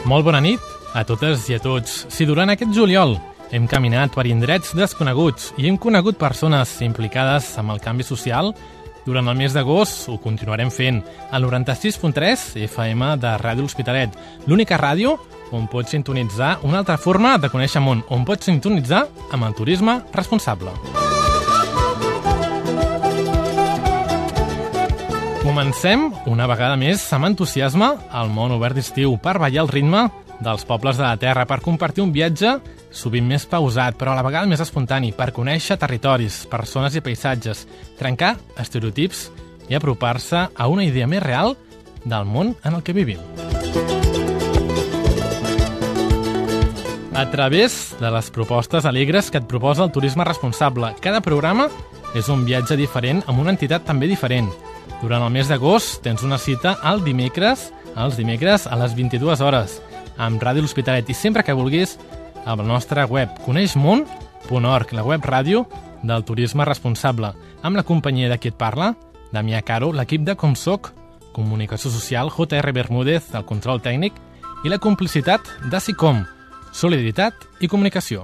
molt bona nit a totes i a tots. Si durant aquest juliol hem caminat per indrets desconeguts i hem conegut persones implicades amb el canvi social, durant el mes d'agost ho continuarem fent al 96.3 FM de Ràdio L'Hospitalet, l'única ràdio on pots sintonitzar una altra forma de conèixer món, on pots sintonitzar amb el turisme responsable. Comencem una vegada més amb entusiasme al món obert d'estiu per ballar el ritme dels pobles de la terra, per compartir un viatge sovint més pausat, però a la vegada més espontani, per conèixer territoris, persones i paisatges, trencar estereotips i apropar-se a una idea més real del món en el que vivim. A través de les propostes alegres que et proposa el turisme responsable, cada programa és un viatge diferent amb una entitat també diferent. Durant el mes d'agost tens una cita els dimecres a les 22 hores, amb Ràdio L'Hospitalet i sempre que vulguis a la nostra web coneixmon.org, la web ràdio del turisme responsable, amb la companyia de qui et parla, Damià Caro, l'equip de Com Soc, Comunicació Social, JR Bermúdez, el control tècnic, i la complicitat de SICOM, Solidaritat i Comunicació.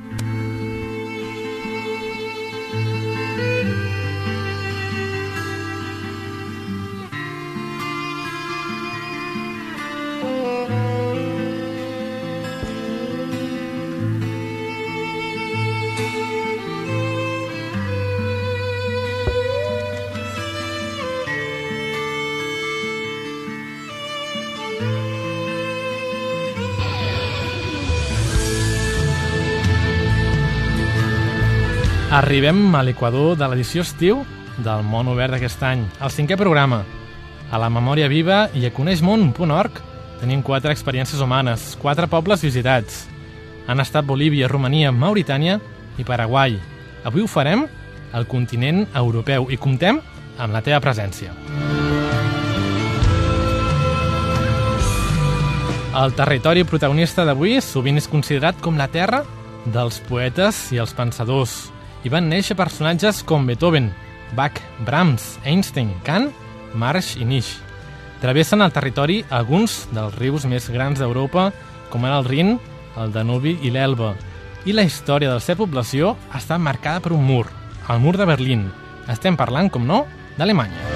Arribem a l'equador de l'edició estiu del Món Obert d'aquest any, el 5è programa. A la memòria viva i a coneixmon.org tenim 4 experiències humanes, 4 pobles visitats. Han estat Bolívia, Romania, Mauritània i Paraguai. Avui ho farem al continent europeu i comptem amb la teva presència. El territori protagonista d'avui sovint és considerat com la terra dels poetes i els pensadors. Hi van néixer personatges com Beethoven, Bach, Brahms, Einstein, Kant, Marx i Nietzsche. Travessen el territori alguns dels rius més grans d'Europa, com ara el Rin, el Danubi i l'Elba. I la història de la seva població està marcada per un mur, el mur de Berlín. Estem parlant, com no, d'Alemanya.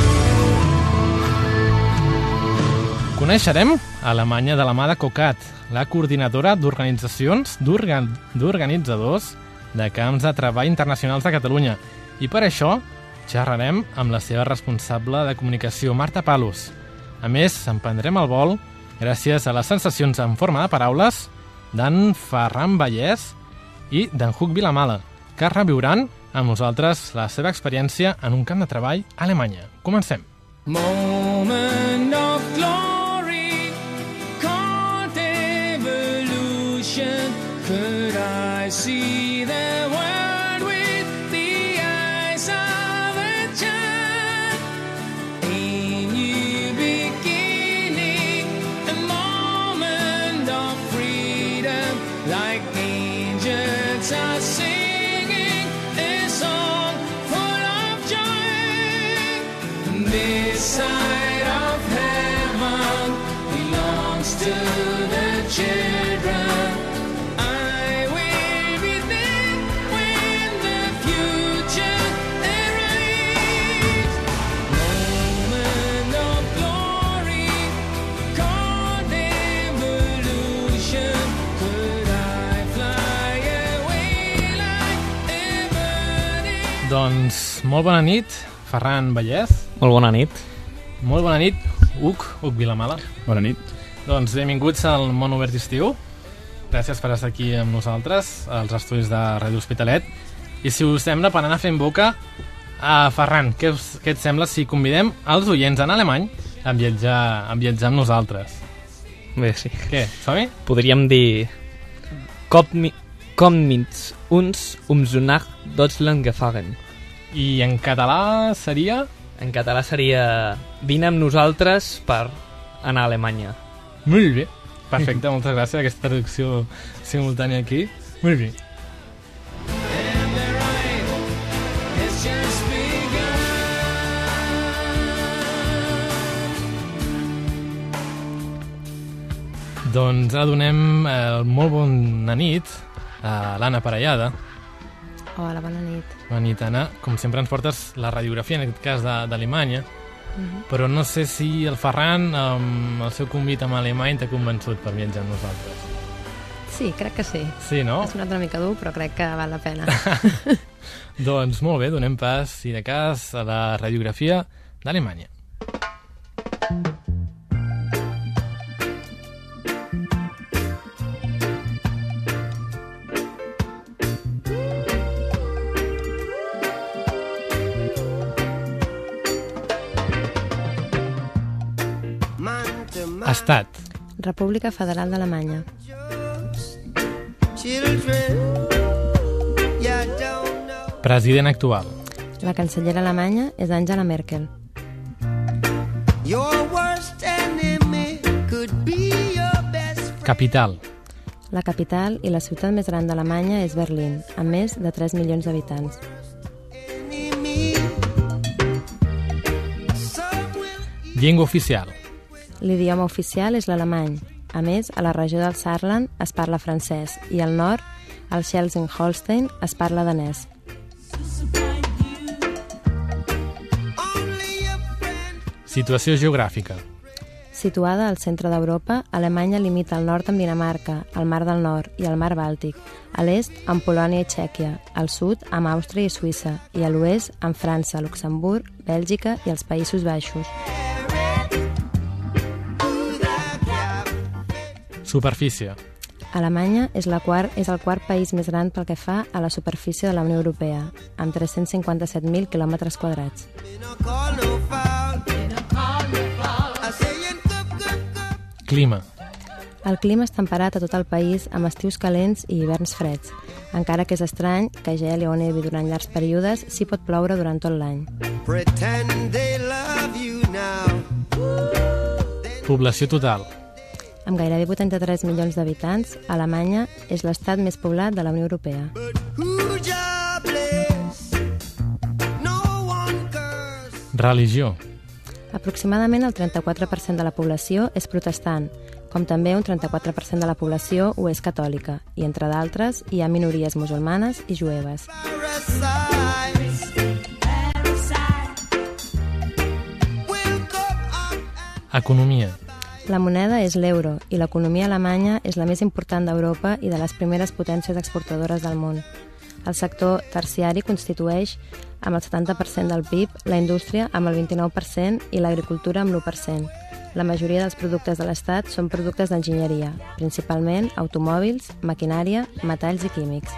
Coneixerem Alemanya de la mà de COCAT, la coordinadora d'organitzacions d'organitzadors de camps de treball internacionals de Catalunya. I per això xerrarem amb la seva responsable de comunicació, Marta Palos. A més, emprendrem el vol gràcies a les sensacions en forma de paraules d'en Ferran Vallès i d'en Huc Vilamala, que reviuran amb nosaltres la seva experiència en un camp de treball a Alemanya. Comencem. Moment of glory, caught evolution, could I see side of heaven belongs to the children. I will be there when the future arrives. Moment of glory, called evolution. Could I fly away like a bird? Doncs molt bona nit, Ferran Vallès. Molt bona nit. Molt bona nit, Huc Vilamala. Bona nit. Doncs benvinguts al Món Obert d'Estiu. Gràcies per estar aquí amb nosaltres, als estudis de Ràdio L'Hospitalet. I si us sembla, per anar fent boca, Ferran, què et sembla si convidem els oients en alemany a viatjar amb nosaltres? Bé, sí. Què, som-hi? Podríem dir Kommt mit uns zu nach Deutschland gefahren. I en català seria? En català seria vine amb nosaltres per anar a Alemanya. Molt bé. Perfecte, moltes gràcies. Aquesta traducció simultània aquí. Molt bé. Doncs ara donem molt bona nit a l'Anna Parellada. Hola, bona nit. Bona nit, Anna. Com sempre ens portes la radiografia, en aquest cas d'Alemanya, però no sé si el Ferran, amb el seu convit amb Alemany, t'ha convençut per viatjar amb nosaltres. Sí, crec que sí. Sí, no? Ha sonat una mica dur, però crec que val la pena. Doncs molt bé, donem pas, si de cas, a la radiografia d'Alemanya. Estat. República Federal d'Alemanya. President actual. La cancellera alemanya és Angela Merkel. Capital. La capital i la ciutat més gran d'Alemanya és Berlín, amb més de 3 milions d'habitants. Llengua oficial. L'idioma oficial és l'alemany. A més, a la regió del Saarland es parla francès i al nord, al Schleswig-Holstein, es parla danès. Situació geogràfica. Situada al centre d'Europa, Alemanya limita al nord amb Dinamarca, el Mar del Nord i el Mar Bàltic, a l'est amb Polònia i Txèquia, al sud amb Àustria i Suïssa i a l'oest amb França, Luxemburg, Bèlgica i els Països Baixos. Superfície. Alemanya és el quart país més gran pel que fa a la superfície de la Unió Europea, amb 357.000 quilòmetres quadrats. Clima. El clima és temperat a tot el país amb estius calents i hiverns freds, encara que és estrany que geli o nevi durant llargs períodes, s'hi pot ploure durant tot l'any. Població total. Amb gairebé 83 milions d'habitants, Alemanya és l'estat més poblat de la Unió Europea. Religió. Aproximadament el 34% de la població és protestant, com també un 34% de la població ho és catòlica, i entre d'altres hi ha minories musulmanes i jueves. Economia. La moneda és l'euro i l'economia alemanya és la més important d'Europa i de les primeres potències exportadores del món. El sector terciari constitueix, amb el 70% del PIB, la indústria amb el 29% i l'agricultura amb l'1%. La majoria dels productes de l'Estat són productes d'enginyeria, principalment automòbils, maquinària, metalls i químics.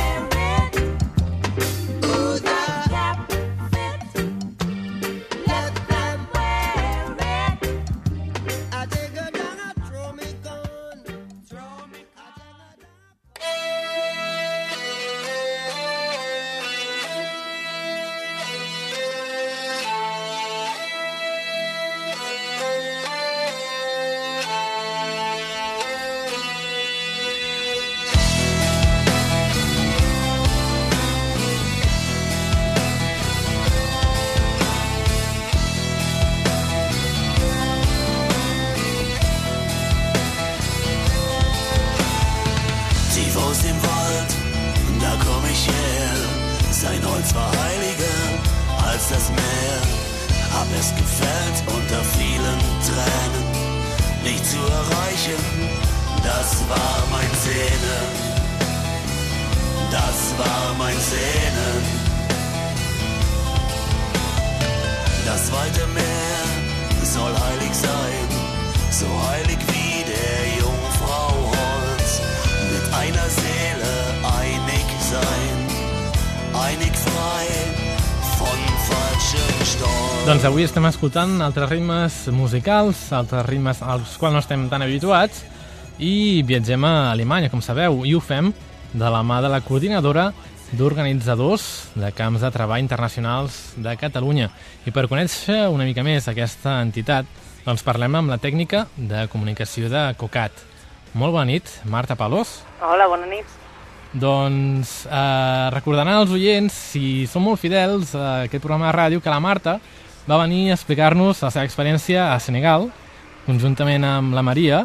Sein Holz war heiliger als das Meer, hab es gefällt unter vielen Tränen, nicht zu erreichen, das war mein Sehnen, das war mein Sehnen. Das weite Meer soll heilig sein, so heilig wie der Jungfrau Holz, mit einer Seele einig sein. Einig frei von falschem Stolz. Doncs avui estem escoltant altres ritmes musicals, altres ritmes als quals no estem tan habituats, i viatgem a Alemanya, com sabeu, i ho fem de la mà de la coordinadora d'organitzadors de camps de treball internacionals de Catalunya. I per conèixer una mica més aquesta entitat, doncs parlem amb la tècnica de comunicació de COCAT. Molt bona nit, Marta Palos. Hola, bona nit. Doncs recordaran als oients, si són molt fidels a aquest programa de ràdio, que la Marta va venir a explicar-nos la seva experiència a Senegal, conjuntament amb la Maria,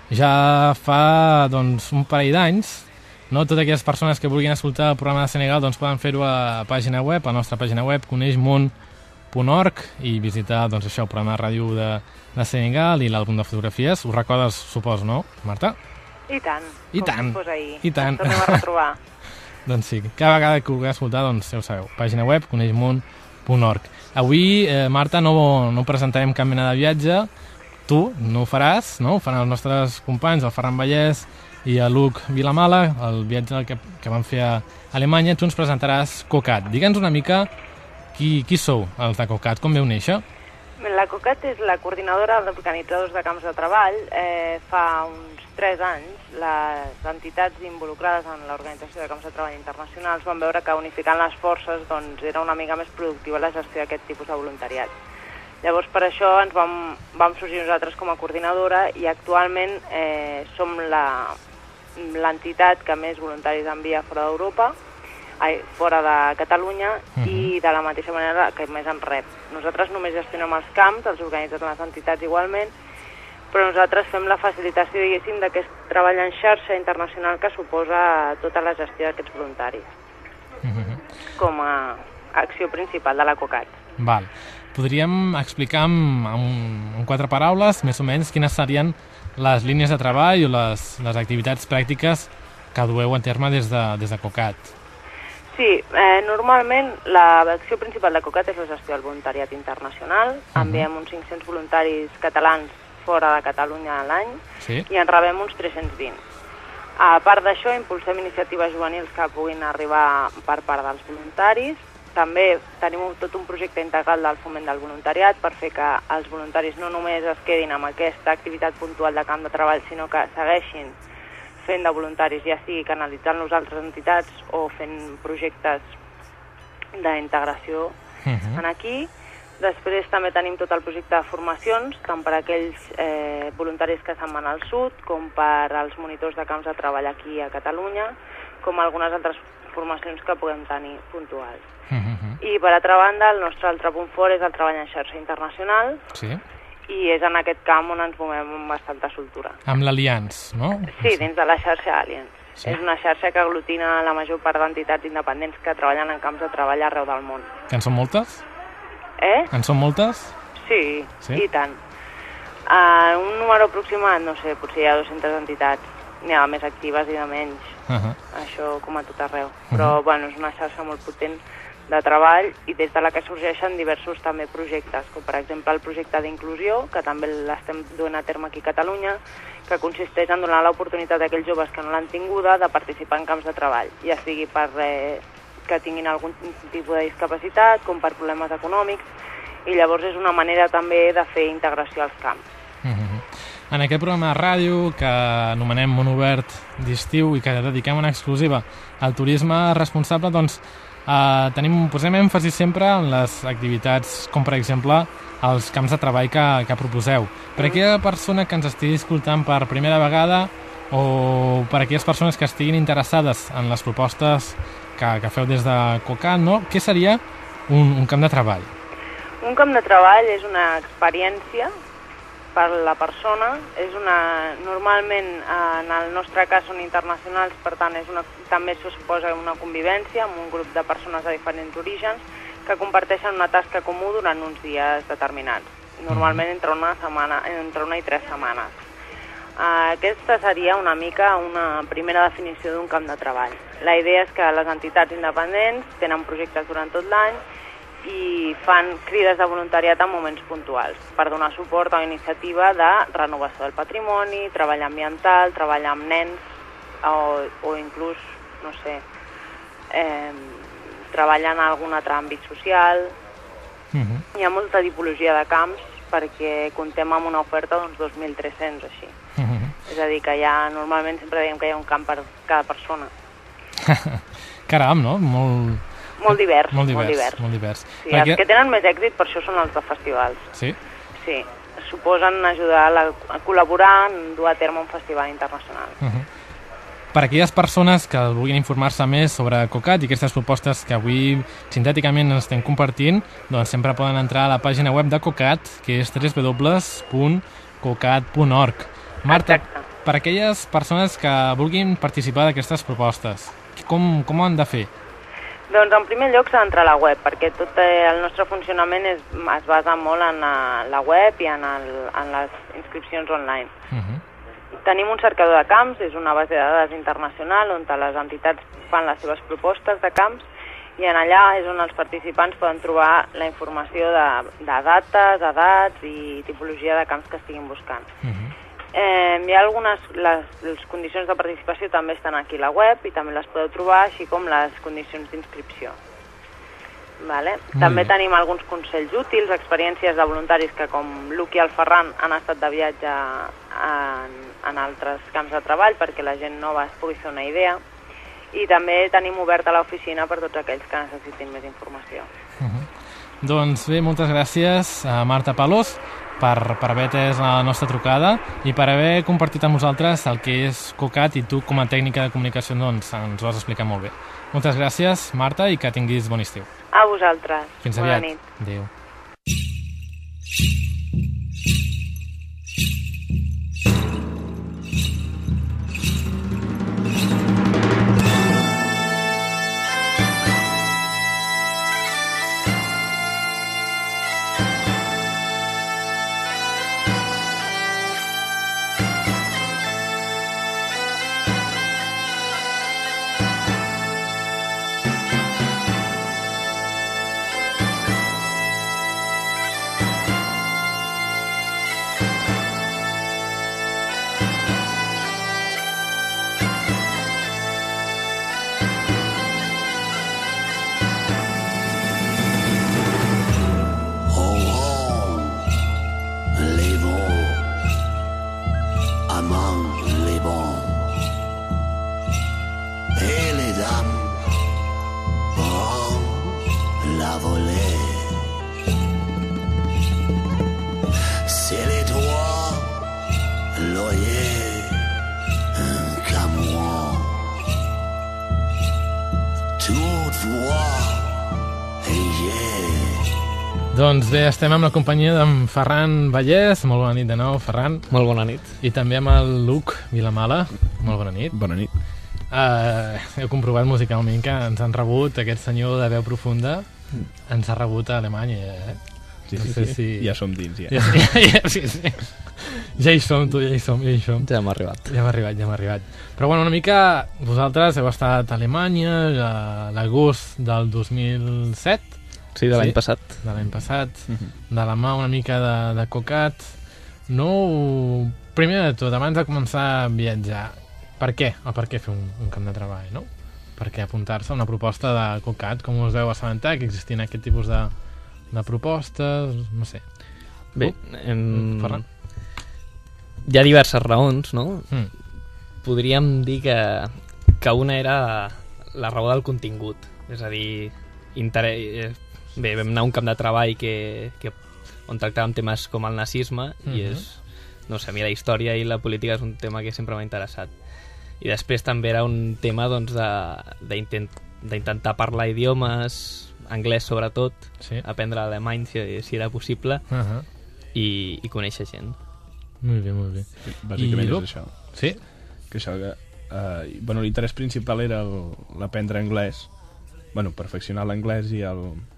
ja fa doncs, un parell d'anys. No? Totes aquelles persones que vulguin escoltar el programa de Senegal doncs, poden fer-ho a la pàgina web, a la nostra pàgina web, coneixmón.org, i visitar doncs, això, el programa de ràdio de Senegal i l'àlbum de fotografies. Us recordes, suposo, no, Marta? I tant. I tant. Com si fos ahir. I tant. Ens tornem a retrobar. Doncs sí, cada vegada que vulgueu escoltar, doncs ja ho sabeu, pàgina web, coneixmón.org. Avui, Marta, no presentarem cap mena de viatge. Tu no ho faràs, no? Ho faran els nostres companys, el Ferran Vallès i el Luc Vilamala, el viatge que van fer a Alemanya. Tu ens presentaràs COCAT. Digue'ns una mica qui sou, els de COCAT, com veu néixer? La COCAT és la coordinadora d'organitzadors de camps de treball. Fa uns 3 anys, les entitats involucrades en l'organització de camps de treball internacionals van veure que unificant les forces doncs, era una mica més productiva la gestió d'aquest tipus de voluntariat. Llavors, per això ens vam sorgir nosaltres com a coordinadora i actualment som l'entitat que més voluntaris envia fora d'Europa, fora de Catalunya, i de la mateixa manera que més en rep. Nosaltres només gestionem els camps, els organitzen les entitats igualment, però nosaltres fem la facilitació, diguéssim, d'aquest treball en xarxa internacional que suposa tota la gestió d'aquests voluntaris, com a acció principal de la COCAT. Val. Podríem explicar en 4 paraules, més o menys, quines serien les línies de treball o les activitats pràctiques que dueu a terme des de COCAT? Sí, normalment l'acció principal de COCAT és la gestió del voluntariat internacional. Enviem uns 500 voluntaris catalans fora de Catalunya a l'any, sí, i en rebem uns 320. A part d'això, impulsem iniciatives juvenils que puguin arribar per part dels voluntaris. També tenim tot un projecte integral del foment del voluntariat per fer que els voluntaris no només es quedin amb aquesta activitat puntual de camp de treball, sinó que segueixin fent de voluntaris, ja sigui canalitzant-los a altres entitats o fent projectes d'integració aquí. Després també tenim tot el projecte de formacions, tant per a aquells voluntaris que se'n van al sud, com per als monitors de camps de treball aquí a Catalunya, com algunes altres formacions que puguem tenir puntuals. I per altra banda, el nostre altre punt fort és el treball en xarxa internacional, sí, i és en aquest camp on ens movem amb bastanta soltura. Amb l'Allianz, no? Sí, dins de la xarxa Allianz. Sí. És una xarxa que aglutina la major part d'entitats independents que treballen en camps de treball arreu del món. Que en són moltes? En són moltes? Sí, i tant. Un número aproximat, no sé, potser hi ha 200 entitats. N'hi ha més actives i de menys. Això com a tot arreu. Però, bueno, és una xarxa molt potent de treball i des de la que sorgeixen diversos també projectes, com per exemple el projecte d'inclusió, que també l'estem duent a terme aquí a Catalunya, que consisteix en donar l'oportunitat a aquells joves que no l'han tinguda de participar en camps de treball, ja sigui per que tinguin algun tipus de discapacitat, com per problemes econòmics, i llavors és una manera també de fer integració als camps. En aquest programa de ràdio que anomenem Món Obert d'Estiu i que dediquem una exclusiva al turisme responsable, doncs posem èmfasi sempre en les activitats com per exemple els camps de treball que proposeu. Per a aquella persona que ens estigui escoltant per primera vegada o per a aquelles persones que estiguin interessades en les propostes que feu des de COCAT, no? Què seria un camp de treball? Un camp de treball és una experiència per la persona, normalment en el nostre cas són internacionals, per tant també se suposa una convivència amb un grup de persones de diferents orígens que comparteixen una tasca comú durant uns dies determinats, normalment entre una i 3 setmanes. Aquesta seria una mica una primera definició d'un camp de treball. La idea és que les entitats independents tenen projectes durant tot l'any i fan crides de voluntariat en moments puntuals per donar suport a una iniciativa de renovació del patrimoni, treball ambiental, treball amb nens o inclús, no sé, treball en algun altre àmbit social. Hi ha molta tipologia de camps perquè comptem amb una oferta d'uns 2.300 així. És a dir, que normalment sempre diem que hi ha un camp per cada persona. Caram, no? Molt divers. Sí, els que tenen més èxit per això són els de festivals. Sí? Sí, suposen ajudar a col·laborar en dur a terme un festival internacional. Per a aquelles persones que vulguin informar-se més sobre COCAT i aquestes propostes que avui sintèticament ens estem compartint, doncs sempre poden entrar a la pàgina web de COCAT, que és www.cocat.org. Marta, per aquelles persones que vulguin participar d'aquestes propostes, com ho han de fer? Doncs en primer lloc s'ha d'entrar a la web, perquè tot el nostre funcionament es basa molt en la web i en les inscripcions online. Tenim un cercador de camps, és una base de dades internacional on les entitats fan les seves propostes de camps i en allà és on els participants poden trobar la informació de dates, edats i tipologia de camps que estiguin buscant. Hi ha les condicions de participació també estan aquí a la web i també les podeu trobar, així com les condicions d'inscripció. També tenim alguns consells útils, experiències de voluntaris que com Luc i el Ferran han estat de viatge en altres camps de treball perquè la gent nova es pugui fer una idea, i també tenim oberta l'oficina per tots aquells que necessitin més informació. Doncs bé, moltes gràcies a Marta Palos per haver atès la nostra trucada i per haver compartit amb nosaltres el que és COCAT, i tu com a tècnica de comunicació doncs, ens ho has explicat molt bé. Moltes gràcies, Marta, i que tinguis bon estiu. A vosaltres. Fins aviat. Bona nit. Adéu. Doncs bé, estem amb la companyia d'en Ferran Vallès. Molt bona nit de nou, Ferran. Molt bona nit. I també amb el Luc Vilamala. Molt bona nit. Bona nit. Heu comprovat musicalment que ens han rebut, aquest senyor de veu profunda, ens ha rebut a Alemanya, Sí, no sí, sé sí. si... Ja som dins, ja. Sí. Ja hi som, tu, ja hi som. Ja hem arribat. Ja hem arribat. Però bueno, una mica, vosaltres heu estat a Alemanya l'agost del 2007, Sí, de l'any passat. De l'any passat, de la mà una mica de COCAT. No, primer de tot, abans de començar a viatjar, per què? O per què fer un camp de treball, no? Per què apuntar-se a una proposta de COCAT? Com us veu assabentar que existien aquest tipus de propostes? No sé. Bé, Ferran? Hi ha diverses raons, no? Podríem dir que una era la raó del contingut. És a dir, bé, vam anar a un camp de treball on tractàvem temes com el nazisme i no sé, a mi la història i la política és un tema que sempre m'ha interessat. I després també era un tema doncs, d'intentar parlar idiomes, anglès sobretot, aprendre alemany si era possible, i conèixer gent. Molt bé. Bàsicament és això. Sí? Que això, l'interès principal era l'aprendre anglès, perfeccionar l'anglès, i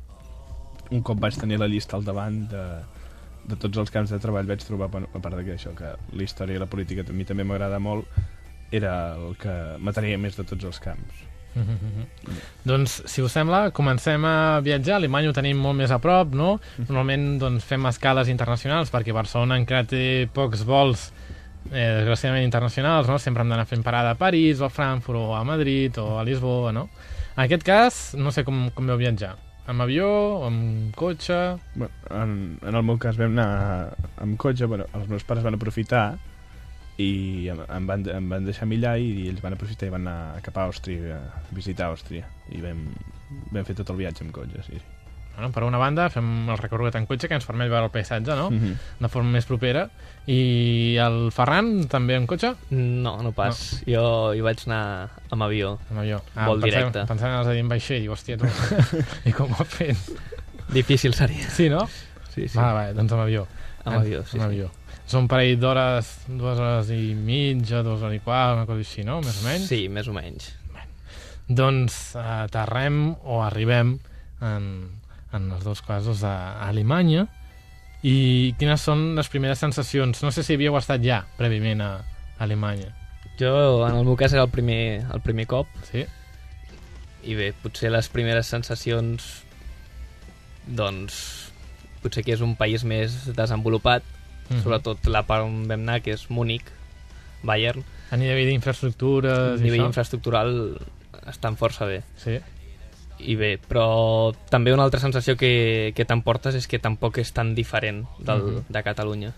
un cop vaig tenir la llista al davant de tots els camps de treball vaig trobar, a part que això, que la història i la política a mi també m'agrada molt, era el que m'atreia més de tots els camps. Doncs, si us sembla, comencem a viatjar. Alemanya ho tenim molt més a prop, no? Normalment doncs, fem escales internacionals perquè Barcelona encara té pocs vols desgraciadament internacionals, no? Sempre hem d'anar fent parada a París o a Frankfurt o a Madrid o a Lisboa, no? En aquest cas, no sé com veu viatjar. Amb avió, amb cotxe... En el meu cas vam anar amb cotxe, els meus pares van aprofitar i em van deixar a mi allà, i ells van aprofitar i van anar cap a Àustria, a visitar Àustria, i vam fer tot el viatge amb cotxe, sí. Bueno, per una banda, fem el recorregut en cotxe que ens permet veure el paisatge, no? De forma més propera. I el Ferran, també en cotxe? No pas. No. Jo hi vaig anar amb avió. Amb avió. Vol directe. Pensant en els dir en vaixell, i hòstia, tu. I com ho ha fet? Difícil seria. Sí, no? Sí. Va, doncs amb avió. Amb avió, sí. Amb avió. Són un parell d'hores, 2 hores i mitja, 2 hores i quart, una cosa així, no? Més o menys? Sí, més o menys. Doncs aterrem o arribem en els dos casos a Alemanya. I quines són les primeres sensacions? No sé si havíeu estat ja prèviament a Alemanya. Jo, en el meu cas, era el primer cop. Sí? I bé, potser les primeres sensacions, doncs, potser que és un país més desenvolupat, sobretot la part on vam anar, que és Múnich, Bayern. A nivell d'infraestructures A nivell infraestructural estan força bé. Sí. I bé, però també una altra sensació que t'emportes és que tampoc és tan diferent de Catalunya.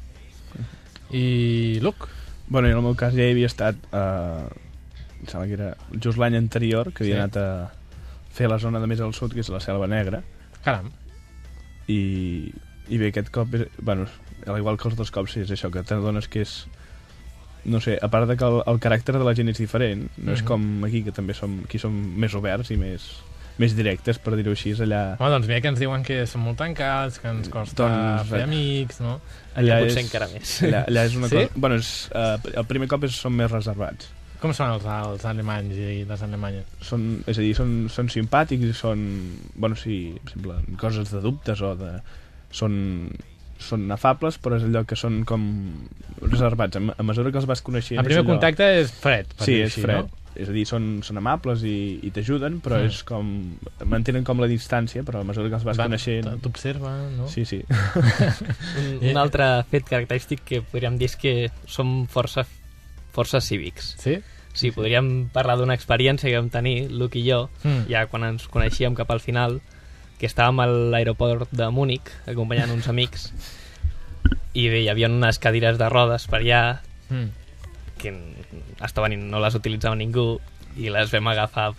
I Luc? Bueno, en el meu cas ja hi havia estat em sembla que era just l'any anterior, que havia anat a fer la zona de més al sud, que és la Selva Negra. Caram. I bé, aquest cop, bueno, al igual que els dos cops, és això, que t'adones que és, no sé, a part de que el caràcter de la gent és diferent, no és com aquí, que també som més oberts i més directes, per dir-ho així, allà... Home, doncs bé que ens diuen que som molt tancats, que ens costa fer amics, no? Allà potser encara més. Allà és una cosa... Bueno, el primer cop som més reservats. Com són els alemanys i les alemanyes? És a dir, són simpàtics i són... Bueno, sí, per exemple, coses de dubtes o de... Són afables, però és allò que són com reservats. A mesura que els vas coneixent... El primer contacte és fred, per dir així, fred. No? És a dir, són amables i t'ajuden, però és com... mantenen com la distància, però a mesura que els vas coneixent... T'observen, no? Sí, sí. Un altre fet característic que podríem dir és que som força cívics. Sí? Sí, podríem parlar d'una experiència que vam tenir, Luc i jo, ja quan ens coneixíem cap al final, que estàvem a l'aeroport de Múnich acompanyant uns amics i bé, hi havia unes cadires de rodes per allà que no les utilitzava ningú i les vam agafar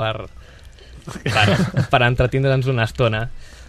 per entretindre'ns una estona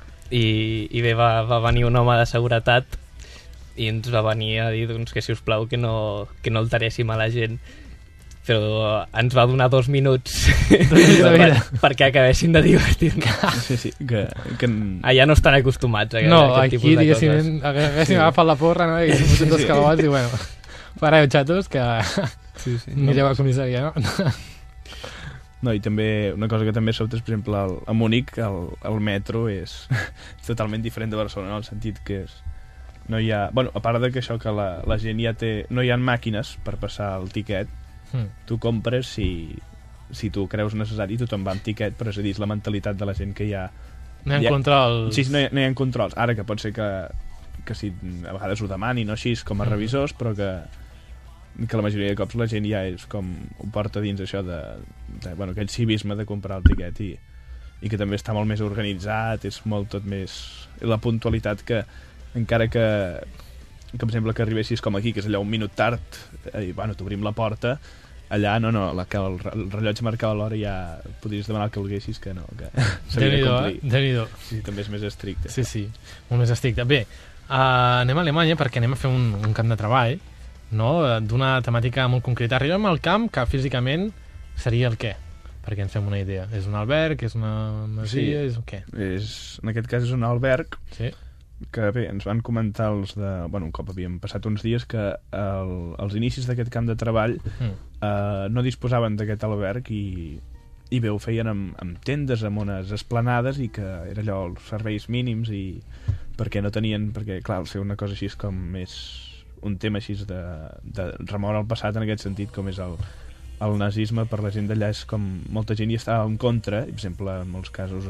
i bé, va venir un home de seguretat i ens va venir a dir doncs, que si us plau que no alteréssim a la gent, però ens va donar 2 minuts perquè acabessin de divertir-nos. Sí, que... Allà no estan acostumats a aquest tipus de coses. No, aquí haguéssim agafat la porra, no? I haguéssim fotut 2 calabats i bueno, pareu, xatos, que anireu a comissaria, no? No, i també una cosa que també sobta és, per exemple, a Múnich el metro és totalment diferent de Barcelona, en el sentit que és... No hi ha... Bueno, a part de que això que la gent ja té... No hi ha màquines per passar el tiquet, tu compres si tu creus necessari, tothom va amb tiquet, però és a dir, és la mentalitat de la gent que hi ha... No hi ha controls. Sí, no hi ha controls. Ara que pot ser que si a vegades ho demanin o així com a revisors, però que la majoria de cops la gent ja és com ho porta dins això de bueno, aquell civisme de comprar el tiquet i que també està molt més organitzat, és molt tot més... La puntualitat que encara que per exemple que arribessis com aquí, que és allò un minut tard i bueno, t'obrim la porta, allà que el rellotge marcava l'hora i ja podries demanar el que volguessis, que no, que s'havia de complir. Déu-n'hi-do. Sí, també és més estricte. Sí, molt més estricte. Bé, anem a Alemanya perquè anem a fer un camp de treball, no? D'una temàtica molt concreta. Arribem al camp que físicament seria el què? Perquè ens fem una idea. És un alberg, és una masia, és què? En aquest cas és un alberg, sí, que bé, ens van comentar un cop havíem passat uns dies que als inicis d'aquest camp de treball no disposaven d'aquest alberg i bé, ho feien amb tendes, amb unes esplanades, i que era allò, els serveis mínims, i perquè no tenien, perquè clar, fer una cosa així és com més un tema així de remoure el passat en aquest sentit, com és el nazisme, per la gent d'allà és com molta gent hi estava en contra, i per exemple en molts casos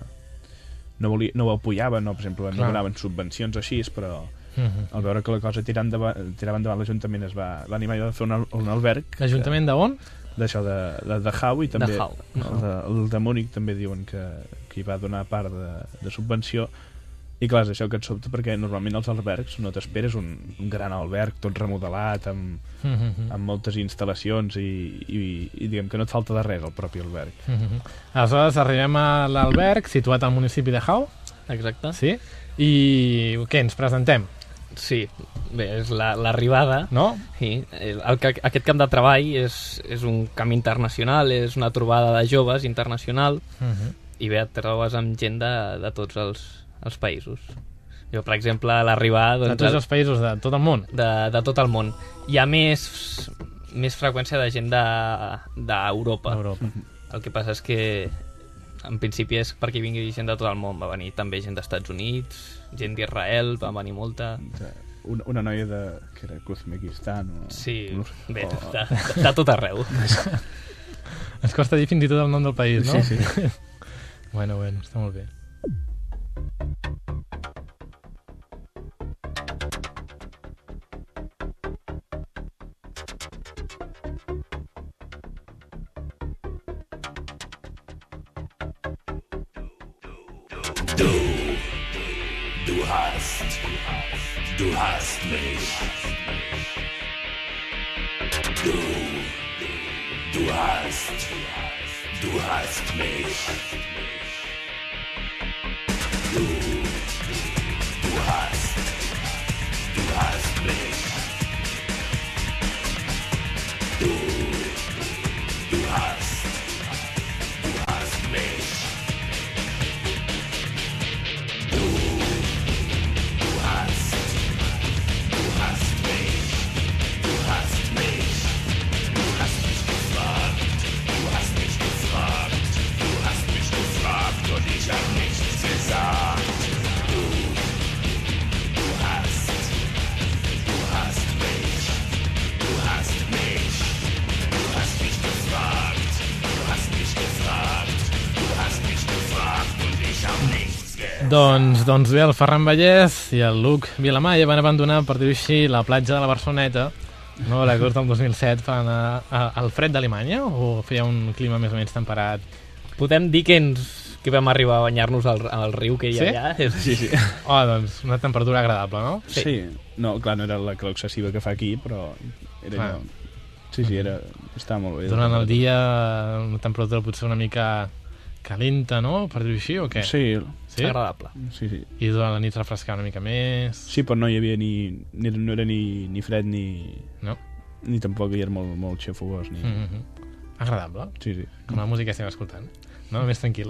no ho apoyaven, no, per exemple, no donaven subvencions així, però al veure que la cosa tirava endavant l'Ajuntament es va animar a fer un alberg. L'Ajuntament d'on? D'això, de Hau, i també de Hau. El de Múnich també diuen que hi va donar part de subvenció. I clar, és això que et sobta, perquè normalment els albergs no t'esperes un gran alberg tot remodelat amb moltes instal·lacions i diguem que no et falta de res al propi alberg. Aleshores arribem a l'alberg situat al municipi de Hau. Exacte. Sí? I què, ens presentem? Sí, bé, és l'arribada, no? Sí, aquest camp de treball és un camp internacional, és una trobada de joves internacional, i bé, et trobes amb gent de tots els països. Jo, per exemple, a l'arribar... De tots els països de tot el món? De tot el món. Hi ha més freqüència de gent d'Europa. El que passa és que en principi és perquè vingui gent de tot el món. Va venir també gent d'Estats Units, gent d'Israel, va venir molta... Una noia que era Uzbekistan o... Sí, bé, de tot arreu. Ens costa dir fins i tot el nom del país, no? Sí. Bueno, està molt bé. Du hast mich. Du hast mich. Du hast mich. Du hast mich. Doncs bé, el Ferran Vallès i el Luc Vilamalla van abandonar, per dir-ho així, la platja de la Barceloneta, no, a l'agost del 2007, per anar al fred d'Alemanya, o feia un clima més o menys temperat? Podem dir que vam arribar a banyar-nos al riu que hi ha allà. Sí. Doncs una temperatura agradable, no? Sí. No, clar, no era la calor excessiva que fa aquí, però era allò... Sí, estava molt bé. Durant el dia una temperatura potser una mica calenta, no? Per dir-ho així, o què? Sí. Agradable. Sí. I durant la nit refrescar una mica més... Sí, però no hi havia no era ni fred No? Ni tampoc hi era molt xafogós ni... Agradable. Sí. Com la música que estem escoltant. No? Més tranquil.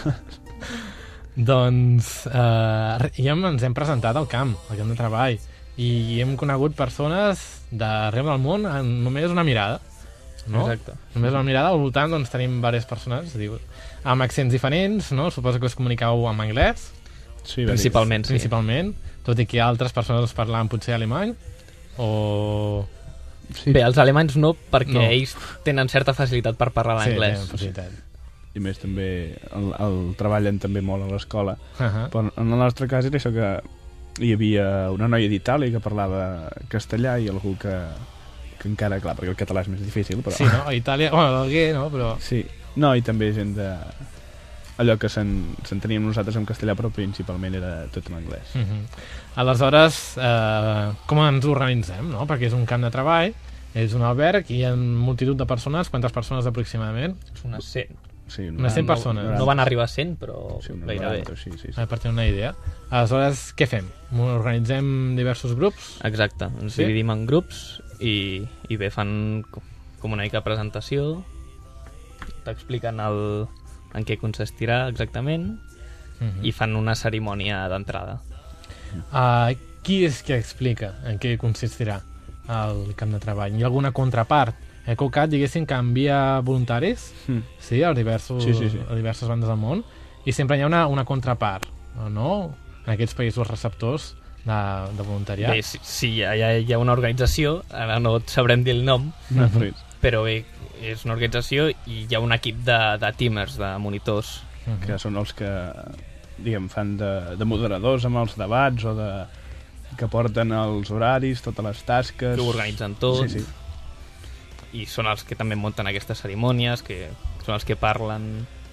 Doncs ja ens hem presentat al camp de treball, i hem conegut persones d'arreu del món en només una mirada, no? Exacte. Només una mirada. Al voltant doncs, tenim diverses persones amb accents diferents, no? Suposo que us comunicau en anglès. Sí, principalment. Tot i que altres persones parlaven potser alemany o... Sí. Bé, els alemanys no, perquè ells tenen certa facilitat per parlar l'anglès. Sí, tenen facilitat. I més també el treballen també molt a l'escola. Però en el nostre cas era això, que hi havia una noia d'Itàlia que parlava castellà i algú que encara, clar, perquè el català és més difícil, però... Sí, no? A Itàlia, l'Alguer, no? Però... Sí, no, i també gent de... Allò que s'enteníem nosaltres en castellà, però principalment era tot en anglès. Aleshores, com ens organitzem, no? Perquè és un camp de treball, és un alberg, i hi ha multitud de persones. Quantes persones aproximadament? Unes 100. Sí, unes 100 persones. No van arribar a 100, però gairebé. Sí. Per tenir una idea. Aleshores, què fem? Organitzem diversos grups? Exacte, ens dividim en grups i bé, fan com una mica de presentació, t'expliquen en què consistirà exactament i fan una cerimònia d'entrada. Qui és que explica en què consistirà el camp de treball? Hi ha alguna contrapart? EcoCat, diguéssim, que envia voluntaris a diverses bandes del món, i sempre hi ha una contrapart, no? En aquests països receptors de voluntariat. Bé, sí, hi ha una organització, ara no et sabrem dir el nom, però bé, és una organització i hi ha un equip de teamers, de monitors. Que són els que, diguem, fan de moderadors amb els debats o que porten els horaris, totes les tasques... Que ho organitzen tot. Sí. I són els que també munten aquestes cerimònies, que són els que parlen...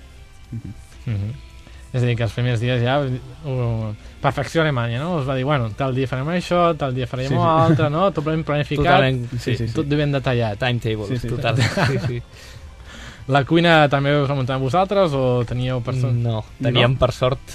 És a dir, que els primers dies ja perfecció alemanya, no? Us va dir, bueno, tal dia farem això, tal dia farem l'altre, no? Tot ben planificat, tot ben detallat. Timetables, total. Sí. La cuina també us la muntàveu vosaltres o teníeu per sort? No, teníem per sort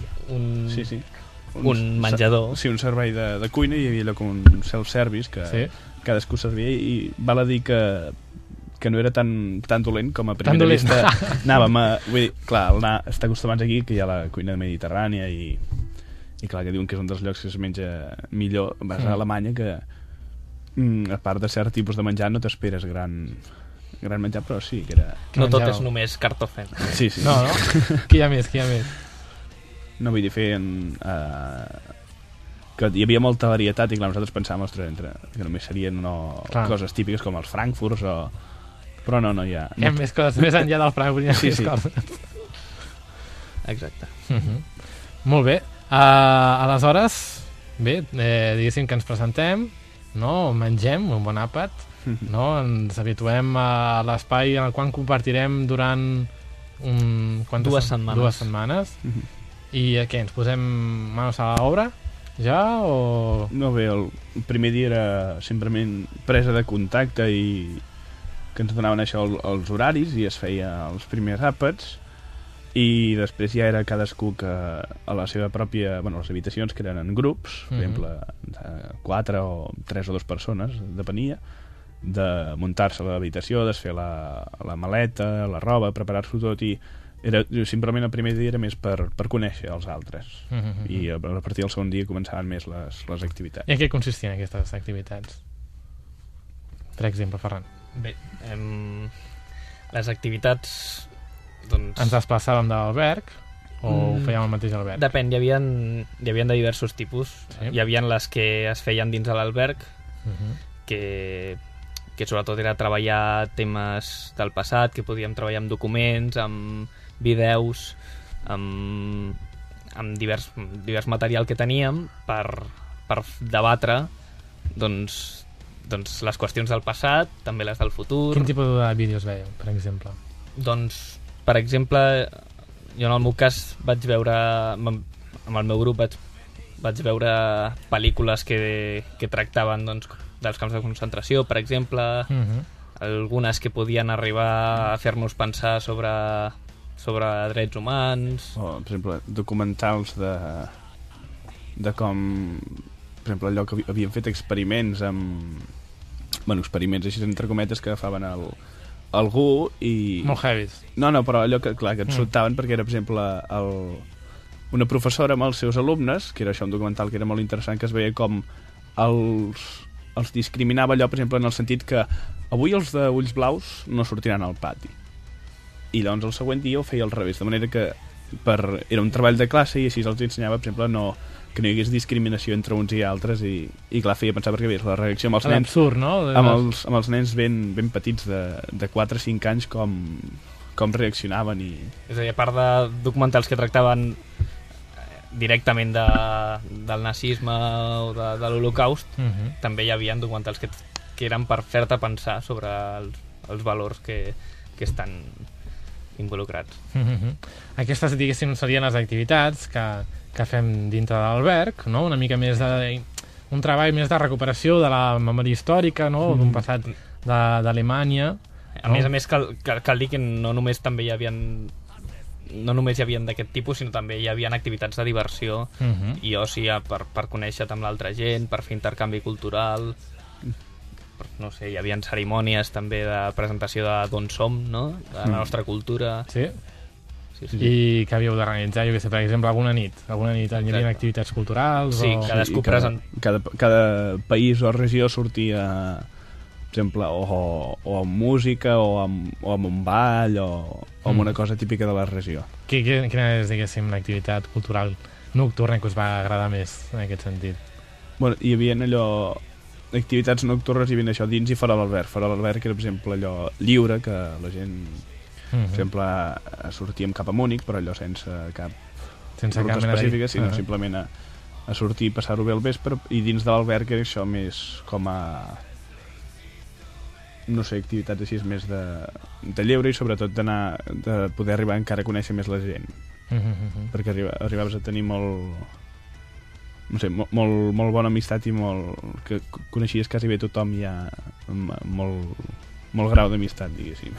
un menjador. Sí, un servei de cuina, i hi havia allò com un self-service que cadascú servia, i val a dir que no era tan dolent com a primera vista. Anàvem a... Vull dir, clar, està acostumats aquí, que hi ha la cuina mediterrània i I clar, que diuen que és un dels llocs que es menja millor. Vas a Alemanya que, a part de cert tipus de menjar, no t'esperes gran menjar, però sí que era... No tot és només Kartoffeln. Sí. No? Qui hi ha més? No, vull dir, feien... que hi havia molta varietat i clar, nosaltres pensàvem, ostres, que només serien coses típiques com els frankfurts però no hi ha... Hi ha més coses, més enllà del Frankfurt hi ha més coses. Exacte. Molt bé. Aleshores, bé, diguéssim que ens presentem, no? Mengem un bon àpat, no? Ens habituem a l'espai en el qual compartirem durant dues setmanes. I què, ens posem manos a l'obra? Ja, o...? No, bé, el primer dia era simplement presa de contacte i que ens donaven això els horaris i es feia els primers àpats i després ja era cadascú que a la seva pròpia... Bueno, les habitacions que eren en grups, per exemple, 4 o 3 o 2 persones, depenia, de muntar-se a l'habitació, desfer la maleta, la roba, preparar-s'ho tot i simplement el primer dia era més per conèixer els altres i a partir del segon dia començaven més les activitats. I en què consistien aquestes activitats? Per exemple, Ferran. Bé, les activitats doncs... Ens desplaçàvem de l'alberg o ho fèiem al mateix alberg? Depèn, hi havia de diversos tipus. Sí? Hi havia les que es feien dins de l'alberg que sobretot era treballar temes del passat, que podíem treballar amb documents, amb vídeos, amb divers material que teníem per debatre doncs les qüestions del passat, també les del futur. Quin tipus de vídeos veieu, per exemple? Doncs, per exemple, jo en el meu cas vaig veure, amb el meu grup vaig veure pel·lícules que tractaven doncs, dels camps de concentració, per exemple, algunes que podien arribar a fer-nos pensar sobre drets humans. O, per exemple, documentals de com, per exemple, allò que havien fet experiments amb... Bueno, experiments així entre cometes que agafaven algú i... Molt heavies. No, però allò que, clar, que et soltaven perquè era, per exemple, una professora amb els seus alumnes, que era això, un documental que era molt interessant, que es veia com els discriminava allò, per exemple, en el sentit que avui els d'ulls blaus no sortiran al pati. I llavors el següent dia ho feia al revés, de manera que era un treball de classe i així els ensenyava, per exemple, que no hi hagués discriminació entre uns i altres i clar, feia pensar perquè la reacció amb els nens... L'absurd, no? Amb els nens ben petits de 4 o 5 anys com reaccionaven i... És a dir, a part de documentals que tractaven directament del nazisme o de l'Holocaust, també hi havia documentals que eren per fer-te pensar sobre els valors que estan involucrats. Aquestes, diguéssim, serien les activitats que fem dintre de l'alberg, no? Una mica més un treball més de recuperació de la memòria històrica, no? D'un passat d'Alemanya. A més, cal dir que no només hi havia d'aquest tipus, sinó també hi havia activitats de diversió i oci per conèixer-te amb l'altra gent, per fer intercanvi cultural. No sé, hi havia cerimònies també de presentació d'on som, no? De la nostra cultura. Sí? I què havíeu d'organitzar? Jo què sé, per exemple, alguna nit hi havia activitats culturals? Sí, cadascú present. Cada país o regió sortia, per exemple, o amb música o amb un ball o amb una cosa típica de la regió. Quina és, diguéssim, l'activitat cultural nocturna que us va agradar més en aquest sentit? Bueno, hi havia activitats nocturnes, hi havia això dins i fora l'alberg. Fora l'alberg era, per exemple, allò lliure, que la gent, per exemple, sortíem cap a Múnich, però allò sense cap ruta específica, sinó simplement a sortir i passar-ho bé al vespre, i dins de l'alberg era això més com a... no sé, activitats així més de lleure i sobretot de poder arribar encara a conèixer més la gent. Perquè arribaves a tenir molt bona amistat i que coneixies quasi bé tothom ja amb molt grau d'amistat, diguéssim.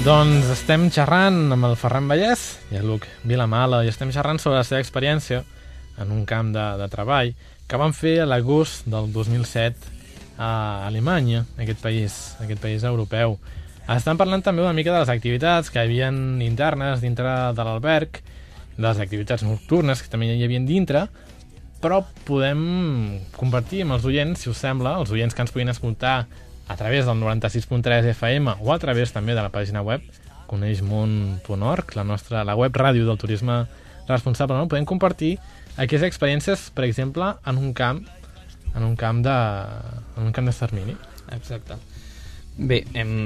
Doncs estem xerrant amb el Ferran Vallès i el Luc Vilamala i estem xerrant sobre la seva experiència en un camp de treball que van fer a l'agost del 2007 a Alemanya, aquest país europeu. Estan parlant també una mica de les activitats que hi havia internes dintre de l'alberg, de les activitats nocturnes que també hi havia dintre, però podem compartir amb els oients, si us sembla, els oients que ens puguin escoltar a través del 96.3 FM o a través també de la pàgina web coneixmont.org, la web ràdio del turisme responsable, no? Podem compartir aquestes experiències, per exemple, en un camp d'extermini. Exacte. Bé,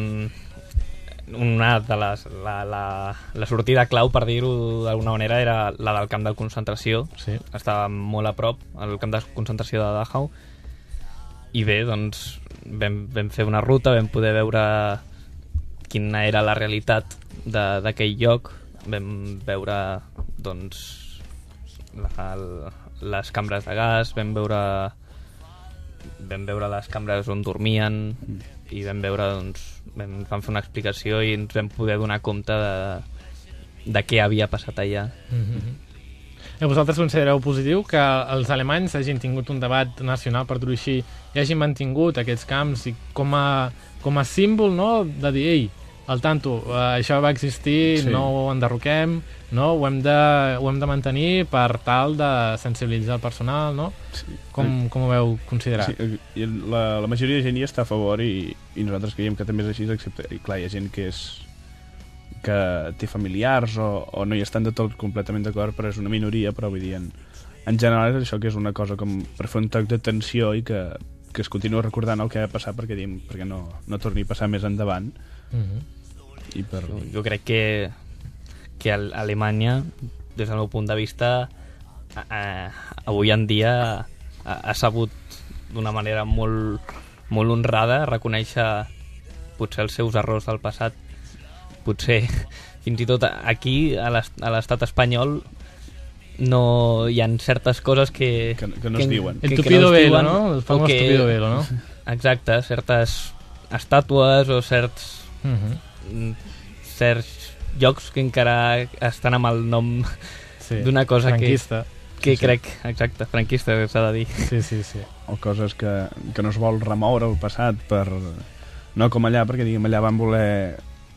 una de la sortida clau, per dir-ho d'alguna manera, era la del camp de concentració. Sí. Estava molt a prop, el camp de concentració de Dachau. I bé, doncs, vam fer una ruta, vam poder veure quina era la realitat d'aquell lloc, vam veure, doncs, les cambres de gas, vam veure les cambres on dormien i vam veure, doncs, vam fer una explicació i ens vam poder donar compte de què havia passat allà. I vosaltres considereu positiu que els alemanys hagin tingut un debat nacional, per dir-ho així, i hagin mantingut aquests camps i com a símbol, no?, de dir, ei, al tanto, això va existir, sí, no ho enderroquem, no? Ho hem de mantenir per tal de sensibilitzar el personal, no? Sí. Com ho veu considerar? Sí, i la majoria de gent hi està a favor i nosaltres creiem que també és així, excepte, i clar, hi ha gent que té familiars o no hi estan de tot completament d'acord, però és una minoria, però vull dir, en general és això, que és una cosa com per fer un toc d'atenció i que es continua recordant el que ha passat perquè no torni a passar més endavant. I jo crec que Alemanya, des del meu punt de vista, avui en dia ha sabut d'una manera molt, molt honrada reconèixer potser els seus errors del passat. Potser fins i tot aquí a l'estat espanyol no hi ha certes coses que no es diuen. El tupido velo, no? El famós tupido velo, no? Exacte, certes estàtues o certs llocs que encara estan amb el nom d'una cosa franquista. Que crec, exacte, franquista s'ha de dir. Sí. O coses que no es vol remoure el passat no com allà, perquè diguem allà van voler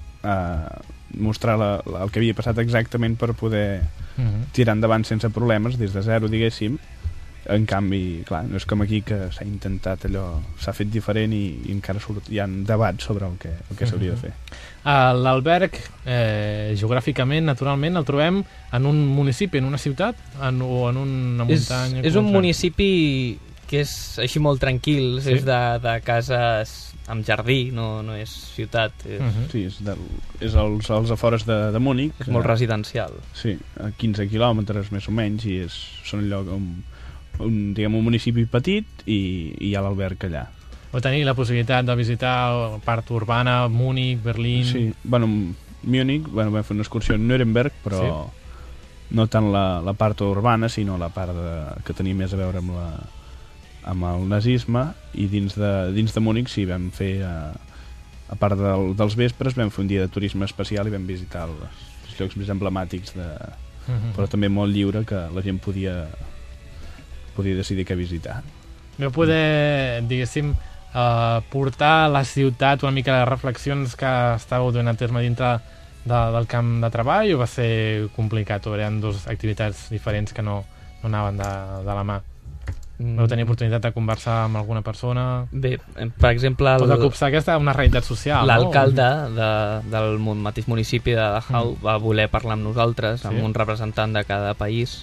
mostrar el que havia passat exactament per poder tirar endavant sense problemes des de zero, diguéssim. En canvi, clar, no és com aquí que s'ha intentat allò, s'ha fet diferent i encara hi ha debats sobre el que s'hauria de fer. L'alberg, geogràficament, naturalment, el trobem en un municipi, en una ciutat o en una muntanya? És un municipi que és així molt tranquil, sí? És de cases amb jardí, no és ciutat. Sí, és als afores de Múnich. És molt residencial. Sí, a 15 quilòmetres més o menys, i són lloc un municipi petit i hi ha l'alberg allà. O tenir la possibilitat de visitar la part urbana, Múnich, Berlín... Sí, Múnich, vam fer una excursió a Nuremberg, però no tant la part urbana, sinó la part que tenia més a veure amb el nazisme, i dins de Múnich sí, vam fer, a part dels vespres, vam fer un dia de turisme especial i vam visitar els llocs més emblemàtics, però també molt lliure, que la gent podia decidir què visitar. Vau poder, diguéssim, portar a la ciutat una mica de reflexions que estàveu donant a terme dintre del camp de treball, o va ser complicat, o eren dues activitats diferents que no anaven de la mà? Vau tenir oportunitat de conversar amb alguna persona? Bé, per exemple... O de copsar aquesta una realitat social, l'alcalde del mateix municipi de Dachau va voler parlar amb nosaltres, amb un representant de cada país,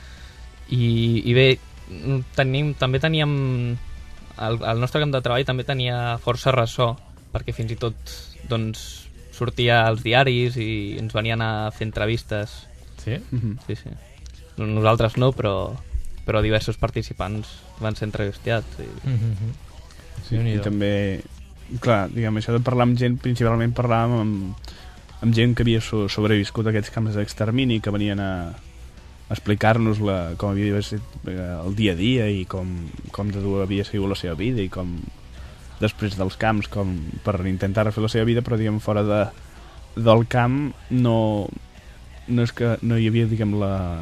i bé, també teníem... El nostre camp de treball també tenia força ressò, perquè fins i tot sortia als diaris i ens venien a fer entrevistes. Sí? Sí. Nosaltres no, però diversos participants van ser entrevistats. Sí, i també, clar, diguem, això de parlar amb gent, principalment parlàvem amb gent que havia sobreviscut a aquests camps d'extermini, que venien a explicar-nos com havia estat el dia a dia i com de dur havia sigut la seva vida i com després dels camps per intentar refer la seva vida, però diguem fora del camp no és que no hi havia, diguem,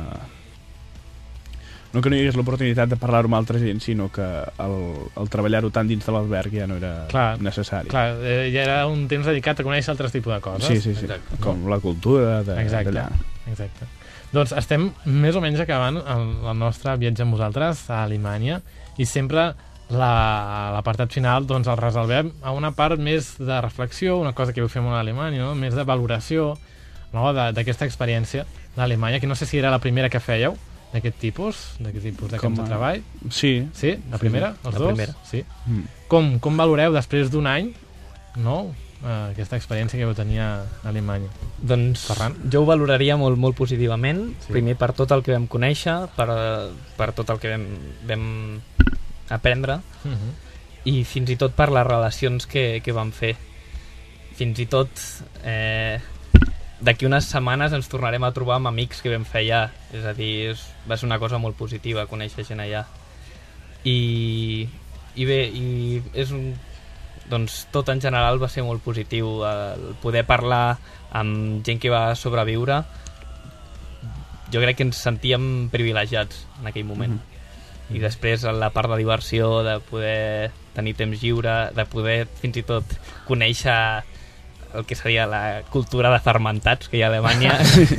no que no hi hagués l'oportunitat de parlar-ho amb altra gent, sinó que el treballar-ho tant dins de l'alberg ja no era necessari. Clar, ja era un temps dedicat a conèixer altres tipus de coses. Sí. Exacte. Com la cultura d'allà. Exacte. Doncs estem més o menys acabant el nostre viatge amb vosaltres a Alemanya i sempre l'apartat final doncs el resolvem a una part més de reflexió, una cosa que heu fet molt a Alemanya, no? Més de valoració, no? d'aquesta experiència d'Alemanya, que no sé si era la primera que fèieu, d'aquest tipus de camps de treball. Sí. Sí? La primera? Els dos? Primera. Sí. Com valoreu després d'un any, no? Aquesta experiència que vau tenir a Alemanya? Doncs Ferran? Jo ho valoraria molt, molt positivament. Sí. Primer per tot el que vam conèixer, per tot el que vam aprendre, i fins i tot per les relacions que vam fer. Fins i tot d'aquí unes setmanes ens tornarem a trobar amb amics que vam fer allà. És a dir, va ser una cosa molt positiva conèixer gent allà. I és doncs tot en general va ser molt positiu. El poder parlar amb gent que va sobreviure, jo crec que ens sentíem privilegiats en aquell moment. I després la part de diversió, de poder tenir temps lliure, de poder fins i tot conèixer el que seria la cultura de fermentats que hi ha a Alemanya.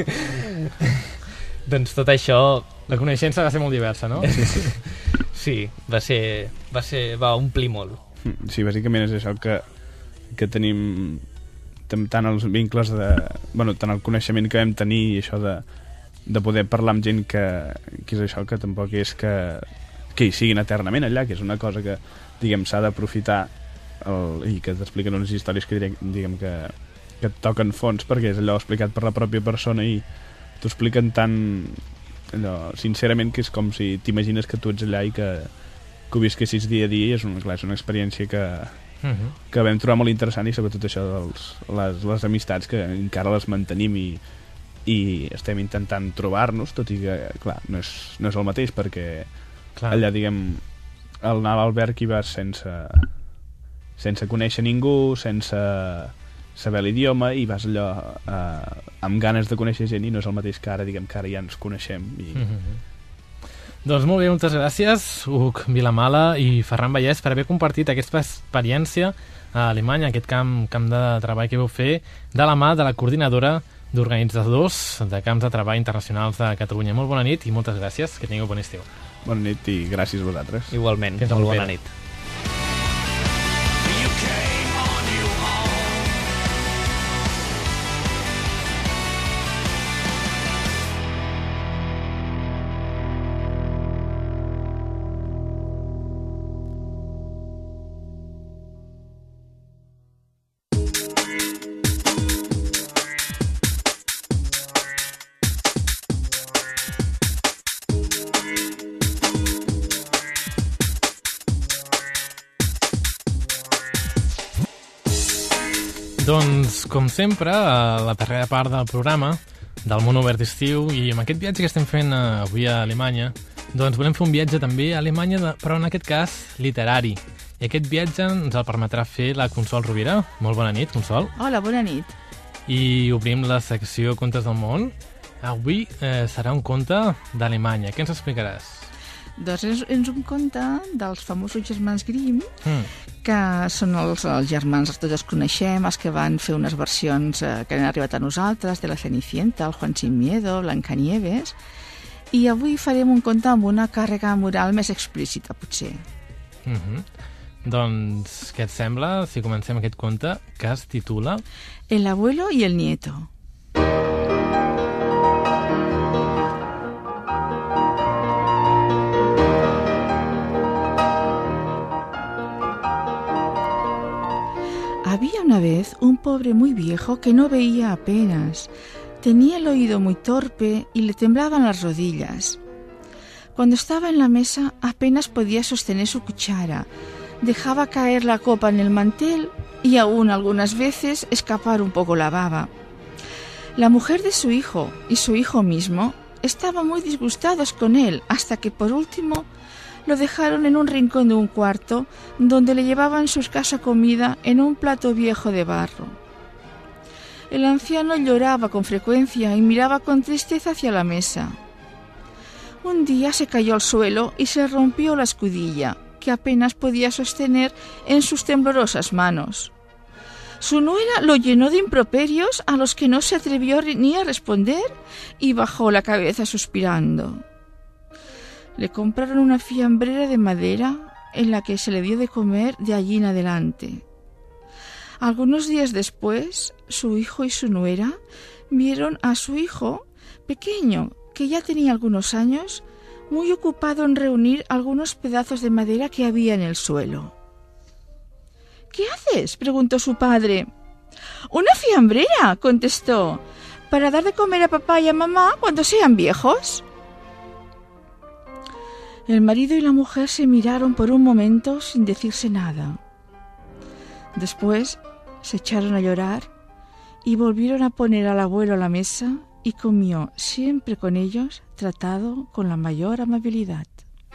Doncs tot això... La coneixença va ser molt diversa, no? Sí, va omplir molt. Sí, bàsicament és això que tenim tant els vincles tant el coneixement que vam tenir i això de poder parlar amb gent que és això, que tampoc és que hi siguin eternament allà, que és una cosa que, diguem, s'ha d'aprofitar i que t'expliquen unes històries que diguem que et toquen fons, perquè és allò explicat per la pròpia persona i t'ho expliquen tan allò, sincerament, que és com si t'imagines que tu ets allà i que ho visquessis dia a dia. És una experiència que vam trobar molt interessant, i sobretot això les amistats que encara les mantenim i estem intentant trobar-nos, tot i que clar, no és el mateix, perquè allà, diguem, al anar a l'alberg hi vas sense conèixer ningú, sense saber l'idioma, i vas allò amb ganes de conèixer gent, i no és el mateix que ara, diguem, que ara ja ens coneixem. Doncs molt bé, moltes gràcies, Hug Vilamala i Ferran Vallès, per haver compartit aquesta experiència a Alemanya, aquest camp de treball que vau fer de la mà de la coordinadora d'organitzadors de camps de treball internacionals de Catalunya. Molt bona nit i moltes gràcies, que tingueu bon estiu. Bona nit i gràcies a vosaltres. Igualment, molt bona nit. Doncs, com sempre, a la darrera part del programa del Món Obert d'Estiu, i amb aquest viatge que estem fent avui a Alemanya, doncs volem fer un viatge també a Alemanya, però en aquest cas literari. I aquest viatge ens el permetrà fer la Consol Rovira. Molt bona nit, Consol. Hola, bona nit. I obrim la secció Contes del Món. Avui serà un conte d'Alemanya. Què ens explicaràs? Doncs és un conte dels famosos germans Grimm, que són els germans, tots els coneixem, els que van fer unes versions que han arribat a nosaltres, de la Cenicienta, el Juan sin Miedo, Blancanieves, i avui farem un conte amb una càrrega moral més explícita, potser. Doncs, què et sembla si comencem aquest conte que es titula El abuelo y el nieto. Había una vez un pobre muy viejo que no veía apenas. Tenía el oído muy torpe y le temblaban las rodillas. Cuando estaba en la mesa apenas podía sostener su cuchara. Dejaba caer la copa en el mantel y aún algunas veces escapar un poco la baba. La mujer de su hijo y su hijo mismo estaban muy disgustados con él, hasta que por último lo dejaron en un rincón de un cuarto, donde le llevaban su escasa comida en un plato viejo de barro. El anciano lloraba con frecuencia y miraba con tristeza hacia la mesa. Un día se cayó al suelo y se rompió la escudilla, que apenas podía sostener en sus temblorosas manos. Su nuera lo llenó de improperios a los que no se atrevió ni a responder y bajó la cabeza suspirando. Le compraron una fiambrera de madera en la que se le dio de comer de allí en adelante. Algunos días después, su hijo y su nuera vieron a su hijo pequeño, que ya tenía algunos años, muy ocupado en reunir algunos pedazos de madera que había en el suelo. —¿Qué haces? —preguntó su padre. —Una fiambrera —contestó—, para dar de comer a papá y a mamá cuando sean viejos. El marido y la mujer se miraron por un momento sin decirse nada. Después se echaron a llorar y volvieron a poner al abuelo a la mesa y comió siempre con ellos, tratado con la mayor amabilidad.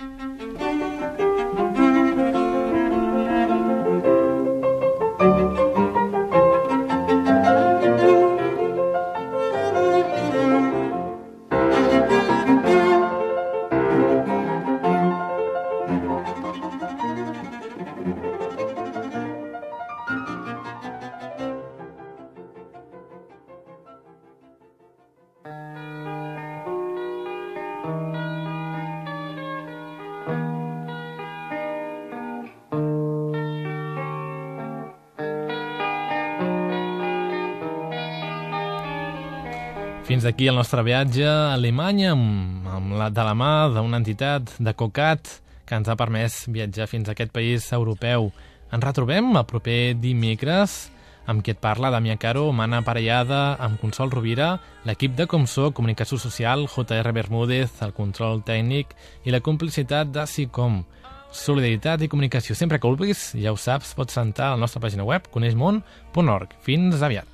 Fins aquí el nostre viatge a Alemanya de la mà d'una entitat de COCAT que ens ha permès viatjar fins a aquest país europeu. Ens retrobem el proper dimecres amb qui et parla Damià Caro, Mana Parellada, amb Consol Rovira, l'equip de Comsó, Comunicació Social, JR Bermúdez, el control tècnic i la complicitat de SICOM. Solidaritat i comunicació. Sempre que vulguis, ja ho saps, pots entrar a la nostra pàgina web coneixmón.org. Fins aviat.